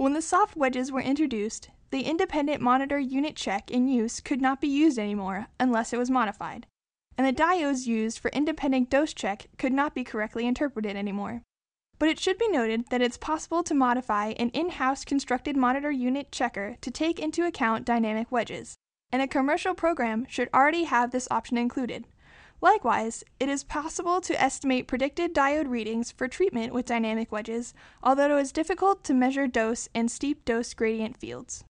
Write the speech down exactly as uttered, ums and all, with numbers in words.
When the soft wedges were introduced, the independent monitor unit check in use could not be used anymore unless it was modified, and the diodes used for independent dose check could not be correctly interpreted anymore. But it should be noted that it's possible to modify an in-house constructed monitor unit checker to take into account dynamic wedges, and a commercial program should already have this option included. Likewise, it is possible to estimate predicted diode readings for treatment with dynamic wedges, although it is difficult to measure dose and steep dose gradient fields.